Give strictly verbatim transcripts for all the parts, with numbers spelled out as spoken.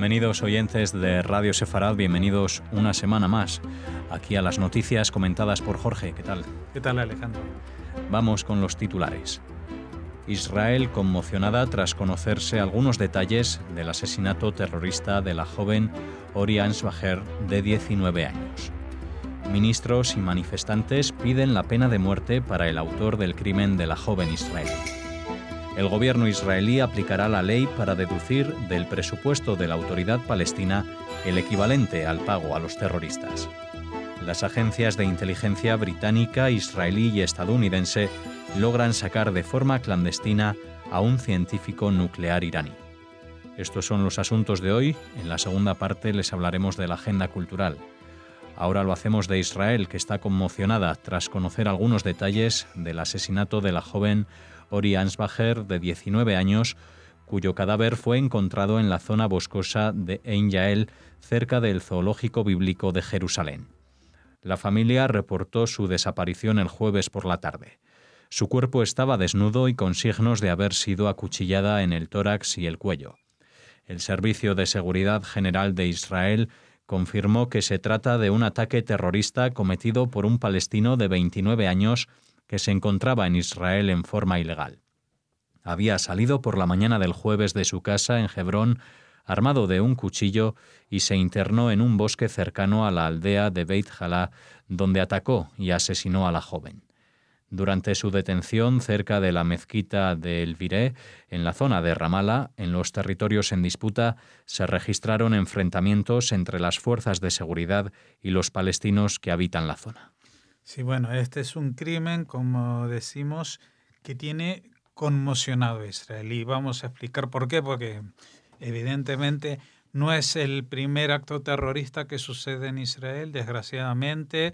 Bienvenidos oyentes de Radio Sefarad, bienvenidos una semana más aquí a las noticias comentadas por Jorge. ¿Qué tal? ¿Qué tal, Alejandro? Vamos con los titulares. Israel conmocionada tras conocerse algunos detalles del asesinato terrorista de la joven Ori Ansbacher de diecinueve años. Ministros y manifestantes piden la pena de muerte para el autor del crimen de la joven israelí. El gobierno israelí aplicará la ley para deducir del presupuesto de la autoridad palestina el equivalente al pago a los terroristas. Las agencias de inteligencia británica, israelí y estadounidense logran sacar de forma clandestina a un científico nuclear iraní. Estos son los asuntos de hoy. En la segunda parte les hablaremos de la agenda cultural. Ahora lo hacemos de Israel, que está conmocionada tras conocer algunos detalles del asesinato de la joven Ori Ansbacher, de diecinueve años, cuyo cadáver fue encontrado en la zona boscosa de Ein Yael, cerca del Zoológico Bíblico de Jerusalén. La familia reportó su desaparición el jueves por la tarde. Su cuerpo estaba desnudo y con signos de haber sido acuchillada en el tórax y el cuello. El Servicio de Seguridad General de Israel confirmó que se trata de un ataque terrorista cometido por un palestino de veintinueve años que se encontraba en Israel en forma ilegal. Había salido por la mañana del jueves de su casa en Hebrón, armado de un cuchillo, y se internó en un bosque cercano a la aldea de Beit Jalá, donde atacó y asesinó a la joven. Durante su detención cerca de la mezquita de El Viré, en la zona de Ramala, en los territorios en disputa, se registraron enfrentamientos entre las fuerzas de seguridad y los palestinos que habitan la zona. Sí, bueno, este es un crimen, como decimos, que tiene conmocionado a Israel. Y vamos a explicar por qué, porque evidentemente no es el primer acto terrorista que sucede en Israel, desgraciadamente.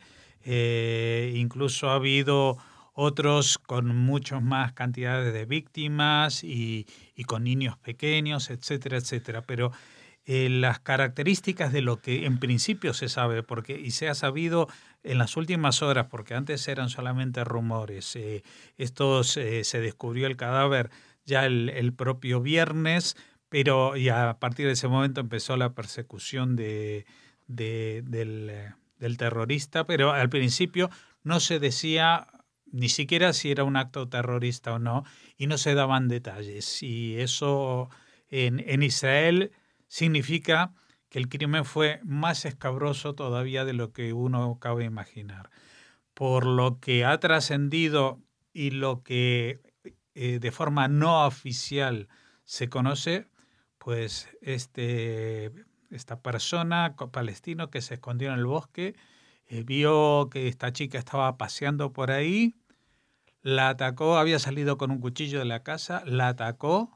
Eh, incluso ha habido otros con muchas más cantidades de víctimas y, y con niños pequeños, etcétera, etcétera. Pero eh, las características de lo que en principio se sabe, porque y se ha sabido en las últimas horas, porque antes eran solamente rumores. Eh, esto eh, se descubrió el cadáver ya el, el propio viernes, pero y a partir de ese momento empezó la persecución de, de, del, del terrorista, pero al principio no se decía ni siquiera si era un acto terrorista o no, y no se daban detalles. Y eso en, en Israel significa que el crimen fue más escabroso todavía de lo que uno cabe imaginar. Por lo que ha trascendido y lo que eh, de forma no oficial se conoce, pues este, esta persona palestino que se escondió en el bosque eh, vio que esta chica estaba paseando por ahí, la atacó, había salido con un cuchillo de la casa, la atacó,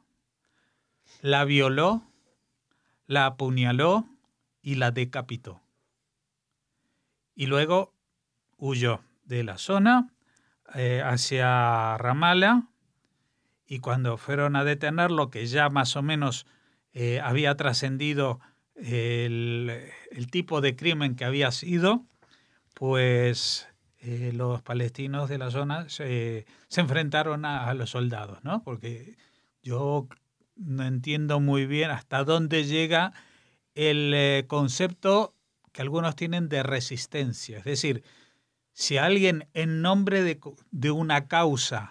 la violó, la apuñaló y la decapitó. Y luego huyó de la zona eh, hacia Ramala, y cuando fueron a detenerlo, que ya más o menos eh, había trascendido el, el tipo de crimen que había sido, pues eh, los palestinos de la zona se, se enfrentaron a, a los soldados, ¿no? Porque yo no entiendo muy bien hasta dónde llega el eh, concepto que algunos tienen de resistencia. Es decir, si alguien en nombre de, de una causa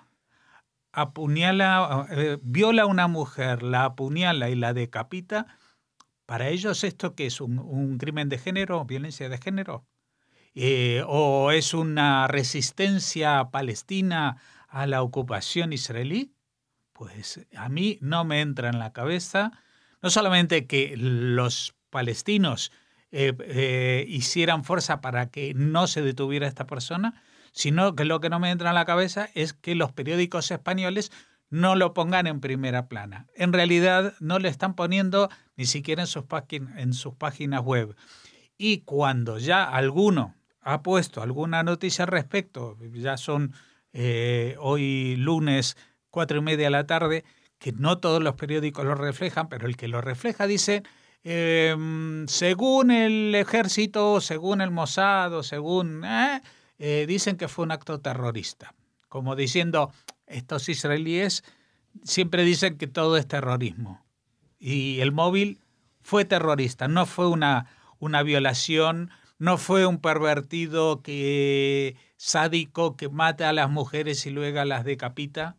apuñala, eh, viola a una mujer, la apuñala y la decapita, para ellos esto ¿qué es? ¿Un, un crimen de género? ¿Violencia de género? Eh, ¿O es una resistencia palestina a la ocupación israelí? Pues a mí no me entra en la cabeza, no solamente que los palestinos eh, eh, hicieran fuerza para que no se detuviera esta persona, sino que lo que no me entra en la cabeza es que los periódicos españoles no lo pongan en primera plana. En realidad no lo están poniendo ni siquiera en sus, págin- en sus páginas web. Y cuando ya alguno ha puesto alguna noticia al respecto, ya son eh, hoy lunes cuatro y media de la tarde, que no todos los periódicos lo reflejan, pero el que lo refleja dice, eh, según el ejército, según el Mossad, según eh, eh, dicen que fue un acto terrorista. Como diciendo, estos israelíes siempre dicen que todo es terrorismo. Y el móvil fue terrorista, no fue una, una violación, no fue un pervertido que, sádico que mata a las mujeres y luego las decapita,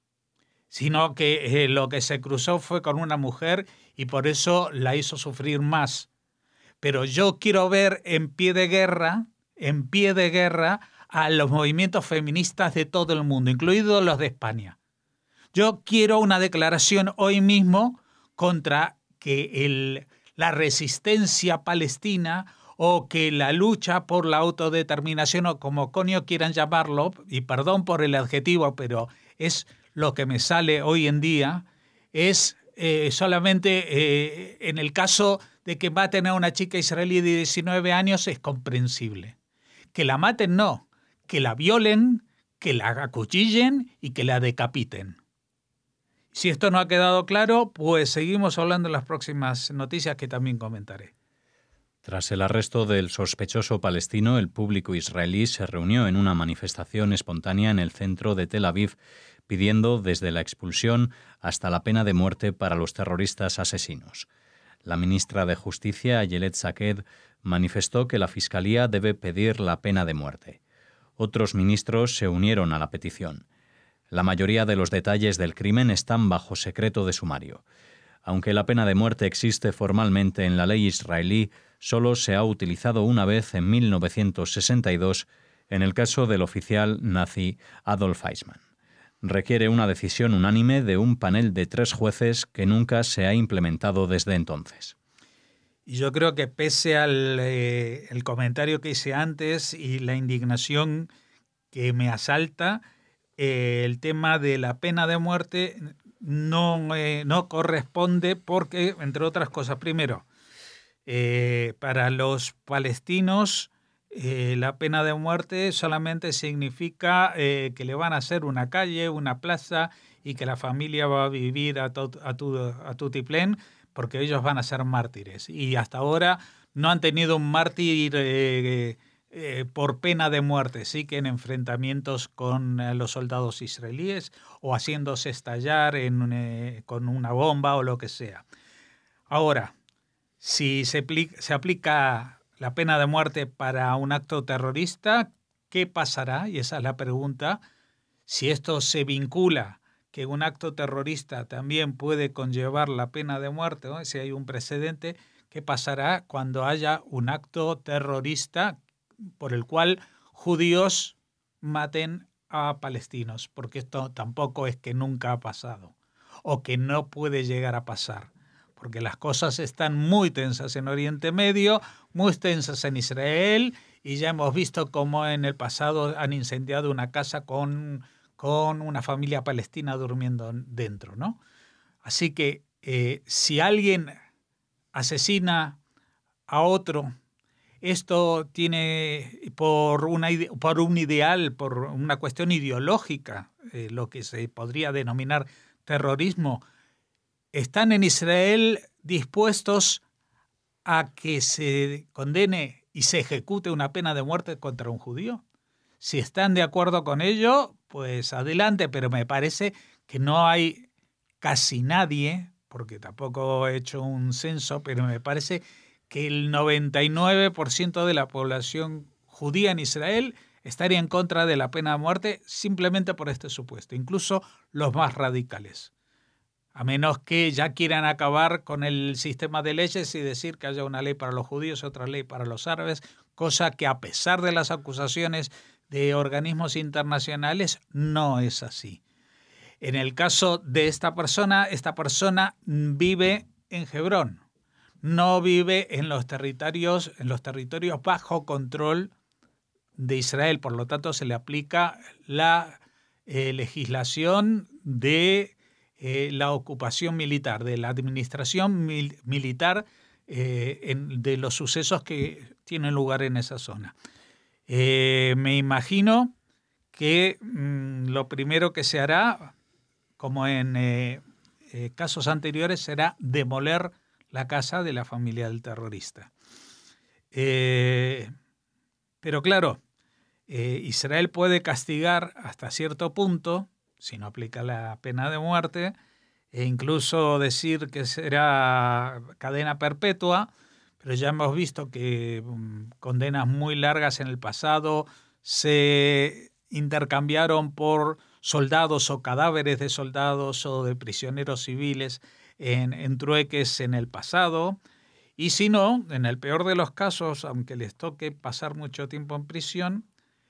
sino que eh, lo que se cruzó fue con una mujer y por eso la hizo sufrir más. Pero yo quiero ver en pie de guerra, en pie de guerra, a los movimientos feministas de todo el mundo, incluidos los de España. Yo quiero una declaración hoy mismo contra que el, la resistencia palestina o que la lucha por la autodeterminación, o como coño quieran llamarlo, y perdón por el adjetivo, pero es lo que me sale hoy en día, es eh, solamente eh, en el caso de que maten a una chica israelí de diecinueve años es comprensible. Que la maten no, que la violen, que la acuchillen y que la decapiten. Si esto no ha quedado claro, pues seguimos hablando en las próximas noticias que también comentaré. Tras el arresto del sospechoso palestino, el público israelí se reunió en una manifestación espontánea en el centro de Tel Aviv, pidiendo desde la expulsión hasta la pena de muerte para los terroristas asesinos. La ministra de Justicia, Ayelet Shaked, manifestó que la Fiscalía debe pedir la pena de muerte. Otros ministros se unieron a la petición. La mayoría de los detalles del crimen están bajo secreto de sumario. Aunque la pena de muerte existe formalmente en la ley israelí, solo se ha utilizado una vez en mil novecientos sesenta y dos en el caso del oficial nazi Adolf Eichmann. Requiere una decisión unánime de un panel de tres jueces que nunca se ha implementado desde entonces. Y yo creo que pese al eh, el comentario que hice antes y la indignación que me asalta, eh, el tema de la pena de muerte no, eh, no corresponde porque, entre otras cosas, primero, eh, para los palestinos eh, la pena de muerte solamente significa eh, que le van a hacer una calle, una plaza y que la familia va a vivir a, to, a, tu, a tutiplén porque ellos van a ser mártires. Y hasta ahora no han tenido un mártir eh, eh, por pena de muerte, sí que en enfrentamientos con eh, los soldados israelíes o haciéndose estallar en, eh, con una bomba o lo que sea. Ahora, si se, aplica, se aplica la pena de muerte para un acto terrorista, ¿qué pasará? Y esa es la pregunta. Si esto se vincula que un acto terrorista también puede conllevar la pena de muerte, ¿no? Si hay un precedente, ¿qué pasará cuando haya un acto terrorista por el cual judíos maten a palestinos? Porque esto tampoco es que nunca ha pasado o que no puede llegar a pasar, porque las cosas están muy tensas en Oriente Medio, muy tensas en Israel, y ya hemos visto cómo en el pasado han incendiado una casa con... con una familia palestina durmiendo dentro, ¿no? Así que eh, si alguien asesina a otro, esto tiene por, una, por un ideal, por una cuestión ideológica, eh, lo que se podría denominar terrorismo. ¿Están en Israel dispuestos a que se condene y se ejecute una pena de muerte contra un judío? Si están de acuerdo con ello, pues adelante, pero me parece que no hay casi nadie, porque tampoco he hecho un censo, pero me parece que el noventa y nueve por ciento de la población judía en Israel estaría en contra de la pena de muerte simplemente por este supuesto, incluso los más radicales. A menos que ya quieran acabar con el sistema de leyes y decir que haya una ley para los judíos y otra ley para los árabes, cosa que a pesar de las acusaciones de organismos internacionales no es así. En el caso de esta persona, esta persona vive en Hebrón, no vive en los territorios, en los territorios bajo control de Israel, por lo tanto se le aplica la eh, legislación de eh, la ocupación militar, de la administración mil, militar eh, en, de los sucesos que tienen lugar en esa zona. Eh, me imagino que mmm, lo primero que se hará, como en eh, eh, casos anteriores, será demoler la casa de la familia del terrorista. Eh, pero claro, eh, Israel puede castigar hasta cierto punto, si no aplica la pena de muerte, e incluso decir que será cadena perpetua, pero ya hemos visto que um, condenas muy largas en el pasado se intercambiaron por soldados o cadáveres de soldados o de prisioneros civiles en, en trueques en el pasado. Y si no, en el peor de los casos, aunque les toque pasar mucho tiempo en prisión,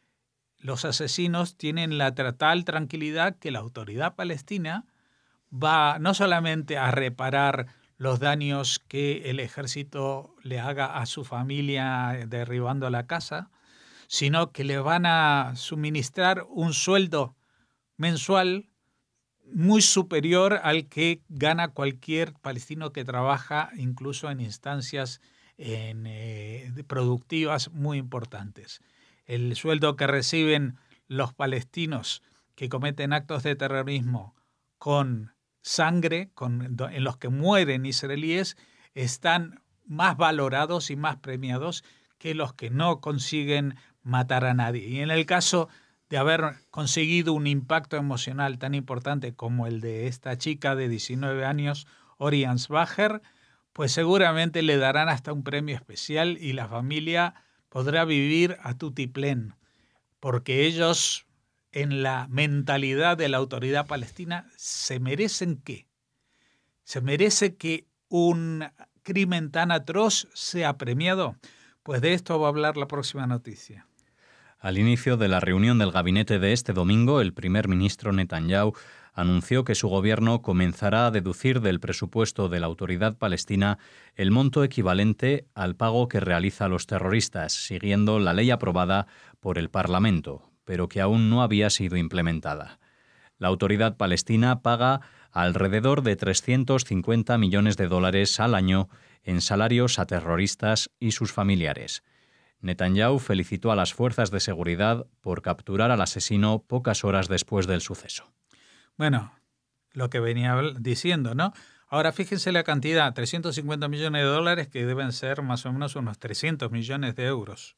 los asesinos tienen la tal tranquilidad que la autoridad palestina va no solamente a reparar los daños que el ejército le haga a su familia derribando la casa, sino que le van a suministrar un sueldo mensual muy superior al que gana cualquier palestino que trabaja incluso en instancias en, eh, productivas muy importantes. El sueldo que reciben los palestinos que cometen actos de terrorismo con sangre, con, en los que mueren israelíes, están más valorados y más premiados que los que no consiguen matar a nadie. Y en el caso de haber conseguido un impacto emocional tan importante como el de esta chica de diecinueve años, Ori Ansbacher, pues seguramente le darán hasta un premio especial y la familia podrá vivir a tutiplén, porque ellos, en la mentalidad de la autoridad palestina, se merecen ¿qué? ¿Se merece que un crimen tan atroz sea premiado? Pues de esto va a hablar la próxima noticia. Al inicio de la reunión del gabinete de este domingo, el primer ministro Netanyahu anunció que su gobierno comenzará a deducir del presupuesto de la autoridad palestina el monto equivalente al pago que realiza a los terroristas, siguiendo la ley aprobada por el Parlamento, pero que aún no había sido implementada. La autoridad palestina paga alrededor de trescientos cincuenta millones de dólares al año en salarios a terroristas y sus familiares. Netanyahu felicitó a las fuerzas de seguridad por capturar al asesino pocas horas después del suceso. Bueno, lo que venía diciendo, ¿no? Ahora fíjense la cantidad, trescientos cincuenta millones de dólares, que deben ser más o menos unos trescientos millones de euros.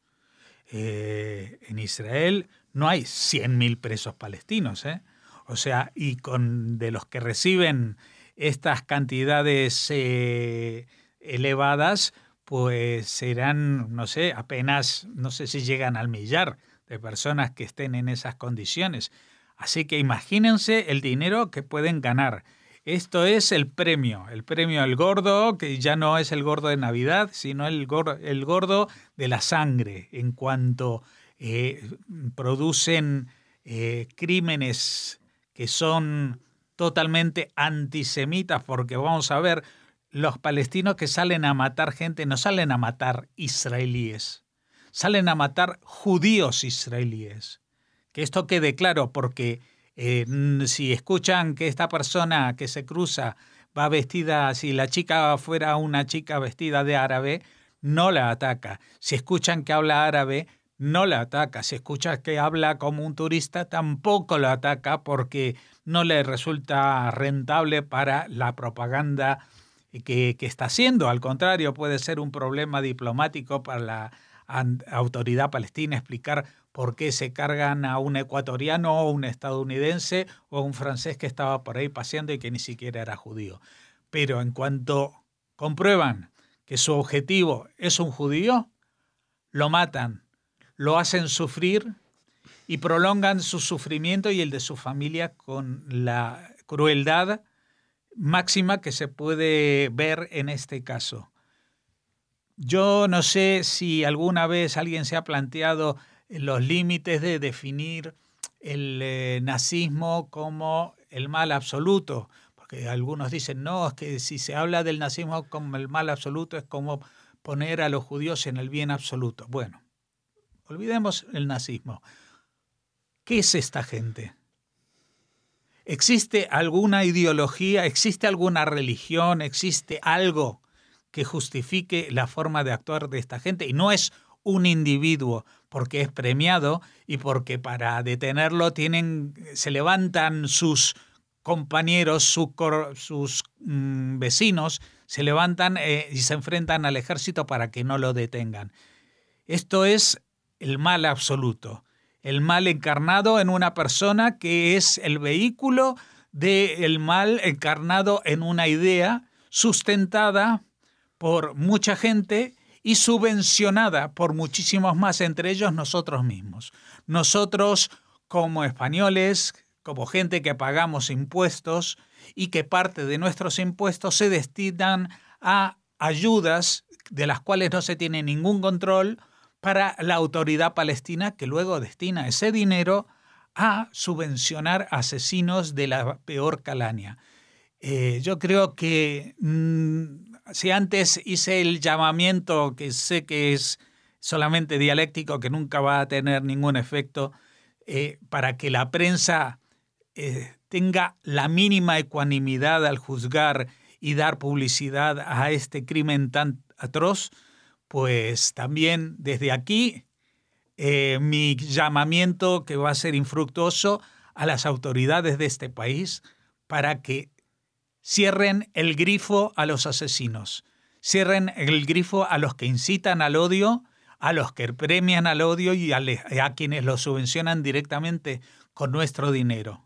Eh, en Israel no hay cien mil presos palestinos, ¿eh? O sea, y con de los que reciben estas cantidades eh, elevadas, pues serán, no sé, apenas, no sé si llegan al millar de personas que estén en esas condiciones. Así que imagínense el dinero que pueden ganar. Esto es el premio, el premio al gordo, que ya no es el gordo de Navidad, sino el gordo, el gordo de la sangre, en cuanto eh, producen eh, crímenes que son totalmente antisemitas, porque vamos a ver, los palestinos que salen a matar gente no salen a matar israelíes, salen a matar judíos israelíes. Que esto quede claro, porque eh, si escuchan que esta persona que se cruza va vestida, si la chica fuera una chica vestida de árabe, no la ataca. Si escuchan que habla árabe, no la ataca. Si escuchan que habla como un turista, tampoco la ataca, porque no le resulta rentable para la propaganda Que, que está haciendo. Al contrario, puede ser un problema diplomático para la autoridad palestina explicar por qué se cargan a un ecuatoriano o un estadounidense o un francés que estaba por ahí paseando y que ni siquiera era judío. Pero en cuanto comprueban que su objetivo es un judío, lo matan, lo hacen sufrir y prolongan su sufrimiento y el de su familia con la crueldad máxima que se puede ver en este caso. Yo no sé si alguna vez alguien se ha planteado los límites de definir el eh, nazismo como el mal absoluto, porque algunos dicen, no, es que si se habla del nazismo como el mal absoluto es como poner a los judíos en el bien absoluto. Bueno, olvidemos el nazismo. ¿Qué es esta gente? ¿Existe alguna ideología, existe alguna religión, existe algo que justifique la forma de actuar de esta gente? Y no es un individuo, porque es premiado y porque para detenerlo tienen, se levantan sus compañeros, su, sus mmm, vecinos, se levantan eh, y se enfrentan al ejército para que no lo detengan. Esto es el mal absoluto. El mal encarnado en una persona que es el vehículo del mal encarnado en una idea sustentada por mucha gente y subvencionada por muchísimos más, entre ellos nosotros mismos. Nosotros, como españoles, como gente que pagamos impuestos y que parte de nuestros impuestos se destinan a ayudas de las cuales no se tiene ningún control para la autoridad palestina, que luego destina ese dinero a subvencionar asesinos de la peor calaña. Eh, yo creo que mmm, si antes hice el llamamiento, que sé que es solamente dialéctico, que nunca va a tener ningún efecto, eh, para que la prensa eh, tenga la mínima ecuanimidad al juzgar y dar publicidad a este crimen tan atroz, pues también desde aquí eh, mi llamamiento, que va a ser infructuoso, a las autoridades de este país para que cierren el grifo a los asesinos, cierren el grifo a los que incitan al odio, a los que premian al odio y a, le, a quienes lo subvencionan directamente con nuestro dinero.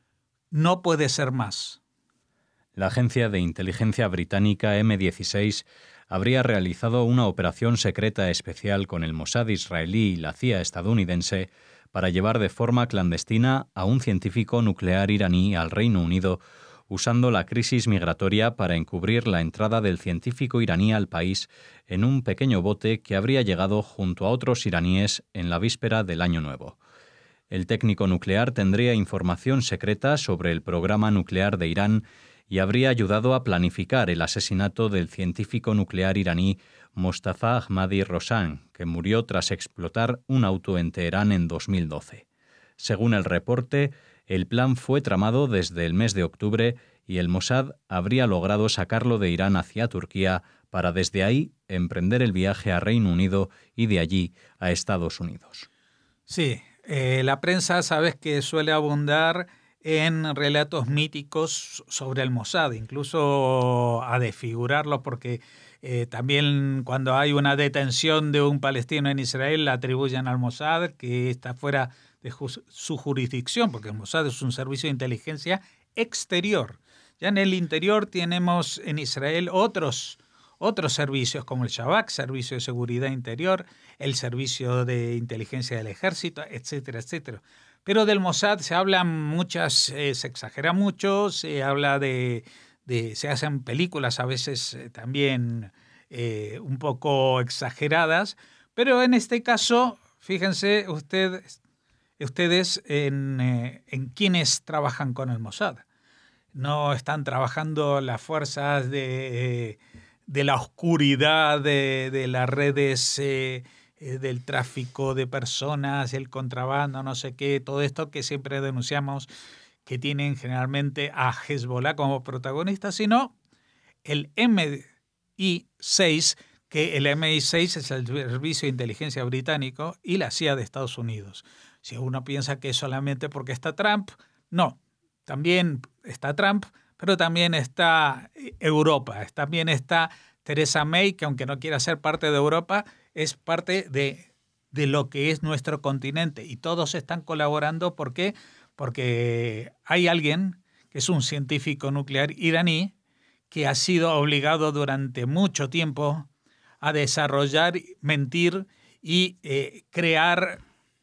No puede ser más. La agencia de inteligencia británica eme dieciséis habría realizado una operación secreta especial con el Mossad israelí y la C I A estadounidense para llevar de forma clandestina a un científico nuclear iraní al Reino Unido, usando la crisis migratoria para encubrir la entrada del científico iraní al país en un pequeño bote que habría llegado junto a otros iraníes en la víspera del Año Nuevo. El técnico nuclear tendría información secreta sobre el programa nuclear de Irán y habría ayudado a planificar el asesinato del científico nuclear iraní Mostafa Ahmadi Roshan, que murió tras explotar un auto en Teherán en dos mil doce. Según el reporte, el plan fue tramado desde el mes de octubre y el Mossad habría logrado sacarlo de Irán hacia Turquía para desde ahí emprender el viaje a Reino Unido y de allí a Estados Unidos. Sí, eh, la prensa, sabes que suele abundar en relatos míticos sobre el Mossad, incluso a desfigurarlo, porque eh, también cuando hay una detención de un palestino en Israel la atribuyen al Mossad, que está fuera de ju- su jurisdicción, porque el Mossad es un servicio de inteligencia exterior. Ya en el interior tenemos en Israel otros, otros servicios, como el Shabak, Servicio de Seguridad Interior, el Servicio de Inteligencia del Ejército, etcétera, etcétera. Pero del Mossad se habla muchas, eh, se exagera mucho, se habla de, de se hacen películas a veces eh, también eh, un poco exageradas, pero en este caso, fíjense usted, ustedes en, eh, en quienes trabajan con el Mossad. No están trabajando las fuerzas de, eh, de la oscuridad de, de las redes eh, del tráfico de personas, el contrabando, no sé qué, todo esto que siempre denunciamos que tienen generalmente a Hezbollah como protagonista, sino el eme i seis, que el eme i seis es el Servicio de Inteligencia británico y la C I A de Estados Unidos. Si uno piensa que es solamente porque está Trump, no, también está Trump, pero también está Europa, también está Theresa May, que aunque no quiera ser parte de Europa, es parte de, de lo que es nuestro continente y todos están colaborando. ¿Por qué? Porque hay alguien que es un científico nuclear iraní que ha sido obligado durante mucho tiempo a desarrollar, mentir y eh, crear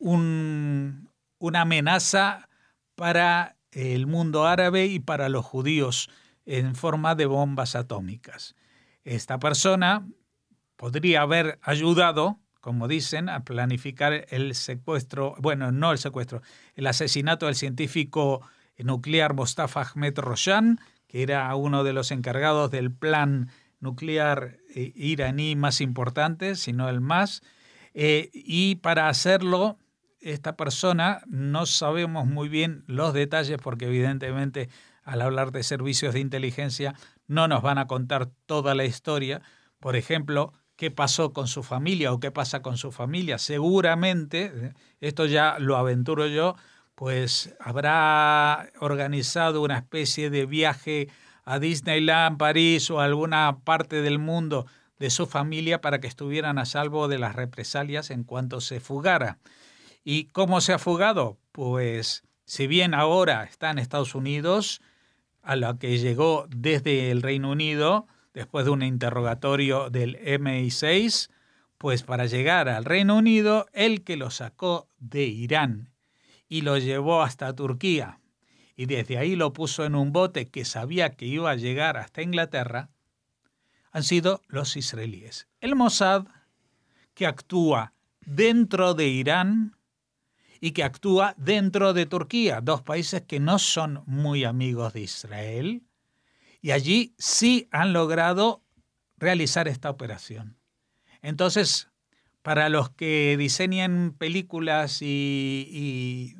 un, una amenaza para el mundo árabe y para los judíos en forma de bombas atómicas. Esta persona podría haber ayudado, como dicen, a planificar el secuestro, bueno, no el secuestro, el asesinato del científico nuclear Mostafa Ahmed Roshan, que era uno de los encargados del plan nuclear eh, iraní más importante, si no el más, eh, y para hacerlo, esta persona, no sabemos muy bien los detalles, porque evidentemente al hablar de servicios de inteligencia no nos van a contar toda la historia. Por ejemplo, qué pasó con su familia o qué pasa con su familia. Seguramente, esto ya lo aventuro yo, pues habrá organizado una especie de viaje a Disneyland, París o a alguna parte del mundo de su familia para que estuvieran a salvo de las represalias en cuanto se fugara. ¿Y cómo se ha fugado? Pues si bien ahora está en Estados Unidos, a lo que llegó desde el Reino Unido, después de un interrogatorio del eme i seis, pues para llegar al Reino Unido, el que lo sacó de Irán y lo llevó hasta Turquía, y desde ahí lo puso en un bote que sabía que iba a llegar hasta Inglaterra, han sido los israelíes. El Mossad, que actúa dentro de Irán y que actúa dentro de Turquía, dos países que no son muy amigos de Israel, y allí sí han logrado realizar esta operación. Entonces, para los que diseñen películas y, y,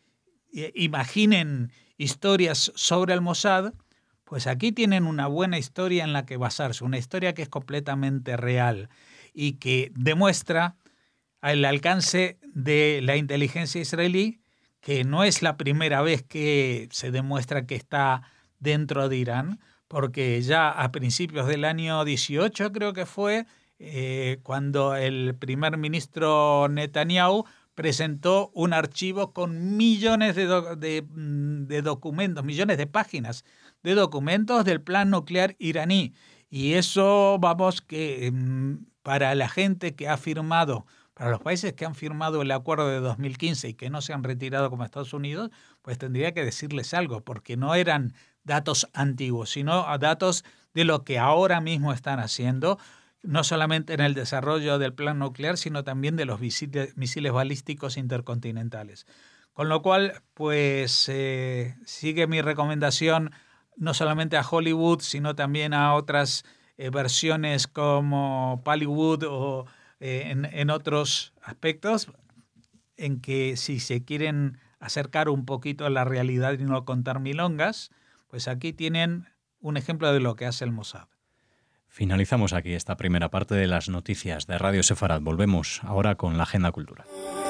y imaginen historias sobre el Mossad, pues aquí tienen una buena historia en la que basarse, una historia que es completamente real y que demuestra el alcance de la inteligencia israelí, que no es la primera vez que se demuestra que está dentro de Irán, porque ya a principios del año dieciocho, creo que fue, eh, cuando el primer ministro Netanyahu presentó un archivo con millones de, do, de, de documentos, millones de páginas de documentos del plan nuclear iraní. Y eso, vamos, que para la gente que ha firmado, para los países que han firmado el acuerdo de dos mil quince y que no se han retirado como Estados Unidos, pues tendría que decirles algo, porque no eran datos antiguos, sino datos de lo que ahora mismo están haciendo, no solamente en el desarrollo del plan nuclear, sino también de los misiles, misiles balísticos intercontinentales. Con lo cual, pues eh, sigue mi recomendación no solamente a Hollywood, sino también a otras eh, versiones como Bollywood o eh, en, en otros aspectos, en que si se quieren acercar un poquito a la realidad y no contar milongas, pues aquí tienen un ejemplo de lo que hace el Mossad. Finalizamos aquí esta primera parte de las noticias de Radio Sefarad. Volvemos ahora con la agenda cultural.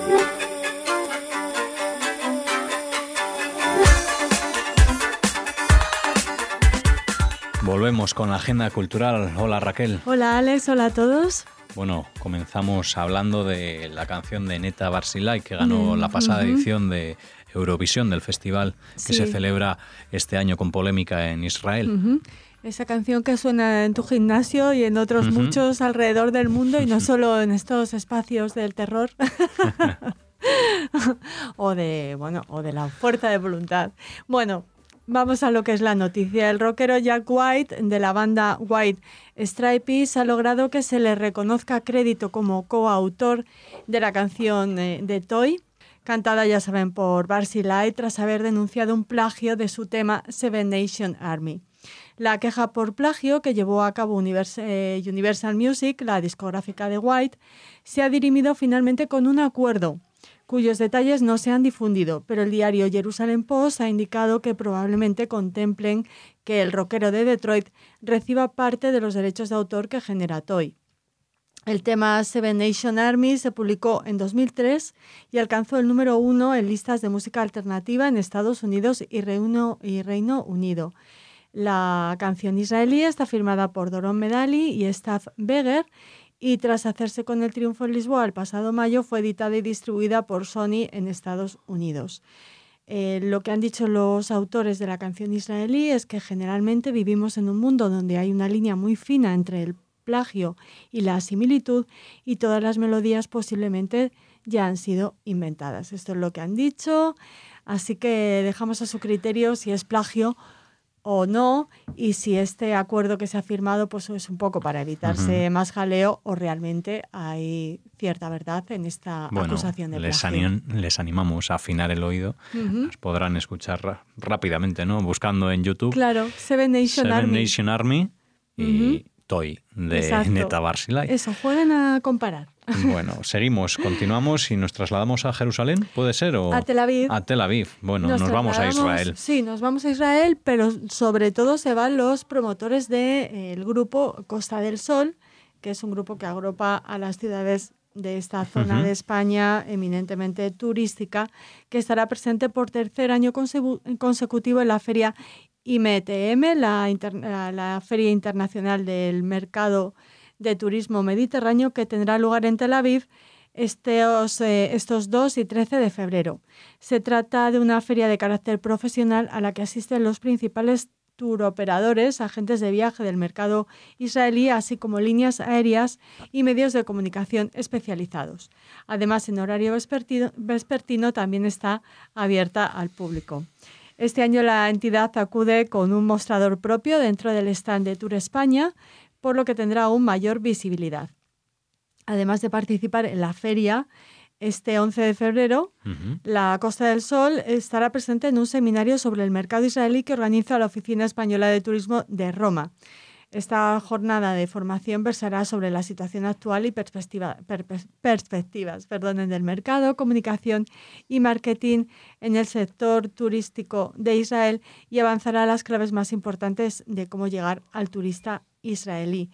Volvemos con la agenda cultural. Hola, Raquel. Hola, Alex. Hola a todos. Bueno, comenzamos hablando de la canción de Neta Barzilai, que ganó mm, la pasada uh-huh. edición de Eurovisión, del festival que sí. se celebra este año con polémica en Israel. Uh-huh. Esa canción que suena en tu gimnasio y en otros uh-huh. muchos alrededor del mundo y no solo en estos espacios del terror o de bueno o de la fuerza de voluntad. Bueno, vamos a lo que es la noticia. El rockero Jack White de la banda White Stripes ha logrado que se le reconozca crédito como coautor de la canción de, de Toy, cantada, ya saben, por Barzilai, tras haber denunciado un plagio de su tema Seven Nation Army. La queja por plagio que llevó a cabo Universal Music, la discográfica de White, se ha dirimido finalmente con un acuerdo cuyos detalles no se han difundido, pero el diario Jerusalem Post ha indicado que probablemente contemplen que el rockero de Detroit reciba parte de los derechos de autor que genera Toy. El tema Seven Nation Army se publicó en dos mil tres y alcanzó el número uno en listas de música alternativa en Estados Unidos y Reino, y Reino Unido. La canción israelí está firmada por Doron Medali y Staff Beger y tras hacerse con el triunfo en Lisboa el pasado mayo fue editada y distribuida por Sony en Estados Unidos. Eh, lo que han dicho los autores de la canción israelí es que generalmente vivimos en un mundo donde hay una línea muy fina entre el plagio y la similitud y todas las melodías posiblemente ya han sido inventadas. Esto es lo que han dicho, así que dejamos a su criterio si es plagio o no, y si este acuerdo que se ha firmado pues es un poco para evitarse uh-huh. más jaleo o realmente hay cierta verdad en esta bueno, acusación de les plagio. Anim, les animamos a afinar el oído, uh-huh. las podrán escuchar ra- rápidamente, ¿no? Buscando en YouTube. Claro, Seven Nation Seven Army. Nation Army y uh-huh. Toy de Exacto. Neta Barzilai. Eso, jueguen a comparar. Bueno, seguimos, continuamos y nos trasladamos a Jerusalén, ¿puede ser? O a Tel Aviv. A Tel Aviv. Bueno, nos, nos vamos a Israel. Sí, nos vamos a Israel, pero sobre todo se van los promotores del de, eh, grupo Costa del Sol, que es un grupo que agrupa a las ciudades de esta zona uh-huh. de España eminentemente turística, que estará presente por tercer año consecu- consecutivo en la feria I M E T M, la, inter- la Feria Internacional del Mercado de Turismo Mediterráneo, que tendrá lugar en Tel Aviv estos, eh, estos dos y trece de febrero. Se trata de una feria de carácter profesional a la que asisten los principales turoperadores, agentes de viaje del mercado israelí, así como líneas aéreas y medios de comunicación especializados. Además, en horario vespertino, vespertino también está abierta al público. Este año la entidad acude con un mostrador propio dentro del stand de Tour España, por lo que tendrá aún mayor visibilidad. Además de participar en la feria, este once de febrero, uh-huh. la Costa del Sol estará presente en un seminario sobre el mercado israelí que organiza la Oficina Española de Turismo de Roma. Esta jornada de formación versará sobre la situación actual y perspectiva, per, perspectivas perdón, del mercado, comunicación y marketing en el sector turístico de Israel y avanzará las claves más importantes de cómo llegar al turista israelí.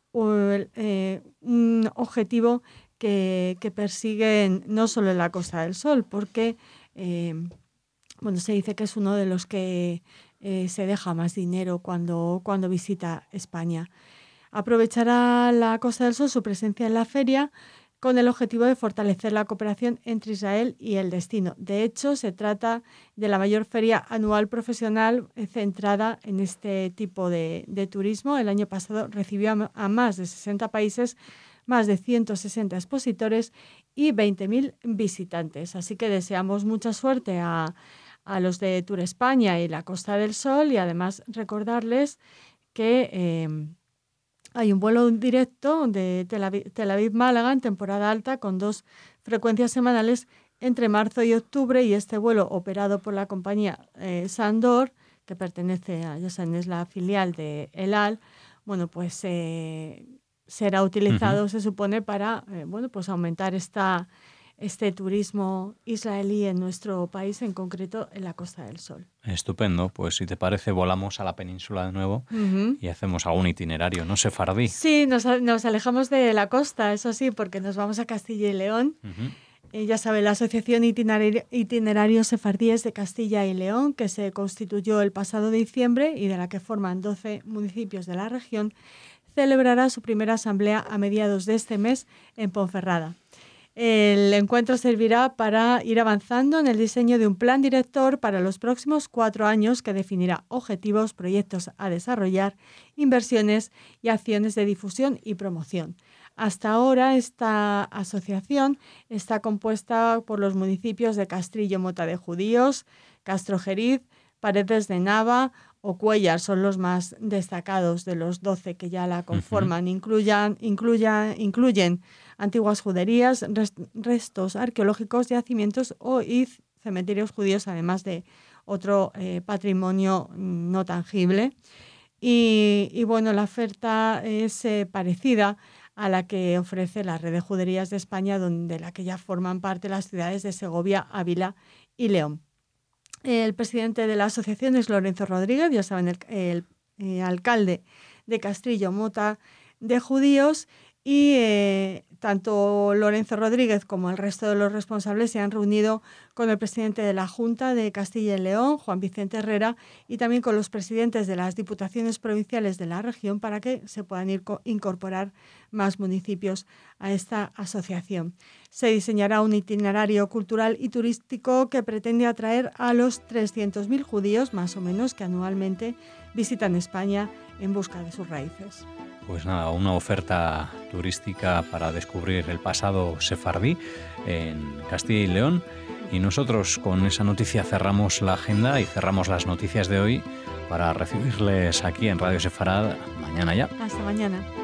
Un, eh, un objetivo que, que persiguen no solo en la Costa del Sol, porque eh, bueno, se dice que es uno de los que eh, se deja más dinero cuando, cuando visita España. Aprovechará la Costa del Sol su presencia en la feria con el objetivo de fortalecer la cooperación entre Israel y el destino. De hecho, se trata de la mayor feria anual profesional centrada en este tipo de, de turismo. El año pasado recibió a, a más de sesenta países, más de ciento sesenta expositores y veinte mil visitantes. Así que deseamos mucha suerte a, a los de Tour España y la Costa del Sol, y además recordarles que eh, hay un vuelo directo de Tel Aviv, Tel Aviv-Málaga en temporada alta con dos frecuencias semanales entre marzo y octubre, y este vuelo operado por la compañía eh, Sandor, que pertenece a, ya saben, es la filial de El Al, bueno, pues eh, será utilizado, uh-huh. se supone, para eh, bueno, pues aumentar esta, este turismo israelí en nuestro país, en concreto en la Costa del Sol. Estupendo. Pues si te parece, volamos a la península de nuevo uh-huh. y hacemos algún itinerario, ¿no, sefardí? Sí, nos, nos alejamos de la costa, eso sí, porque nos vamos a Castilla y León. Uh-huh. Eh, ya sabe, la Asociación Itinerario, Itinerarios Sefardíes de Castilla y León, que se constituyó el pasado diciembre y de la que forman doce municipios de la región, celebrará su primera asamblea a mediados de este mes en Ponferrada. El encuentro servirá para ir avanzando en el diseño de un plan director para los próximos cuatro años que definirá objetivos, proyectos a desarrollar, inversiones y acciones de difusión y promoción. Hasta ahora esta asociación está compuesta por los municipios de Castrillo Mota de Judíos, Castrojeriz, Paredes de Nava o Cuéllar, son los más destacados de los doce que ya la conforman. Uh-huh. Incluyan, incluya, incluyen antiguas juderías, rest, restos arqueológicos, yacimientos o y cementerios judíos, además de otro eh, patrimonio no tangible. Y, y bueno, la oferta es eh, parecida a la que ofrece la red de juderías de España, donde la que ya forman parte las ciudades de Segovia, Ávila y León. El presidente de la asociación es Lorenzo Rodríguez, ya saben, el, el, el alcalde de Castrillo Mota de Judíos, y eh, tanto Lorenzo Rodríguez como el resto de los responsables se han reunido con el presidente de la Junta de Castilla y León, Juan Vicente Herrera, y también con los presidentes de las diputaciones provinciales de la región para que se puedan ir co- incorporar más municipios a esta asociación. Se diseñará un itinerario cultural y turístico que pretende atraer a los trescientos mil judíos, más o menos, que anualmente visitan España en busca de sus raíces. Pues nada, una oferta turística para descubrir el pasado sefardí en Castilla y León. Y nosotros con esa noticia cerramos la agenda y cerramos las noticias de hoy para recibirles aquí en Radio Sefarad mañana ya. Hasta mañana.